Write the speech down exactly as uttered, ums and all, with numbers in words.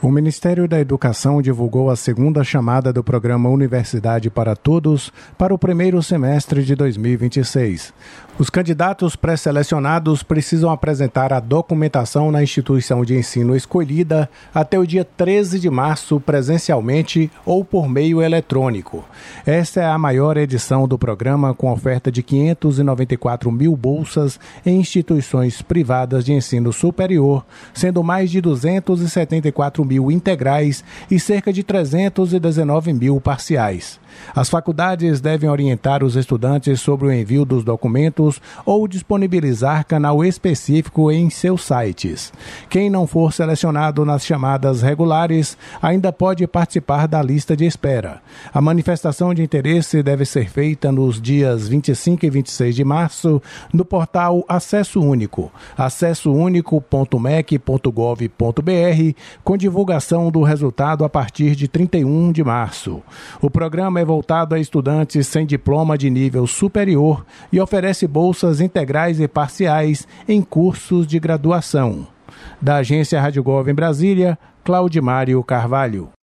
O Ministério da Educação divulgou a segunda chamada do programa Universidade para Todos para o primeiro semestre de dois mil e vinte e seis. Os candidatos pré-selecionados precisam apresentar a documentação na instituição de ensino escolhida até o dia treze de março presencialmente ou por meio eletrônico. Esta é a maior edição do programa, com oferta de quinhentas e noventa e quatro mil bolsas em instituições privadas de ensino superior, sendo mais de duzentos e setenta e quatro mil integrais e cerca de trezentos e dezenove mil parciais. As faculdades devem orientar os estudantes sobre o envio dos documentos ou disponibilizar canal específico em seus sites. Quem não for selecionado nas chamadas regulares ainda pode participar da lista de espera. A manifestação de interesse deve ser feita nos dias vinte e cinco e vinte e seis de março no portal Acesso Único, acesso único ponto m e c ponto gov ponto b r, com divulgação do resultado a partir de trinta e um de março. O programa é voltado a estudantes sem diploma de nível superior e oferece bolsas integrais e parciais em cursos de graduação. Da agência Rádio Gov em Brasília, Claudimário Carvalho.